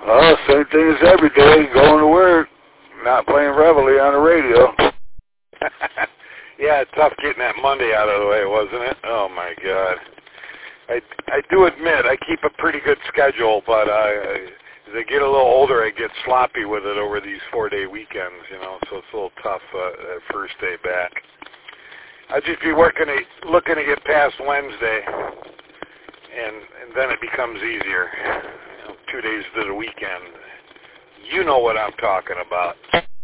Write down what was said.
Oh, same thing as every day, going to work, not playing Reveille on the radio. Yeah, tough getting that Monday out of the way, wasn't it? Oh, my God. I do admit I keep a pretty good schedule, but as I get a little older, I get sloppy with it over these 4-day weekends, you know, so it's a little tough that first day back. I'd just be looking to get past Wednesday, and then it becomes easier. You know, 2 days to the weekend. You know what I'm talking about.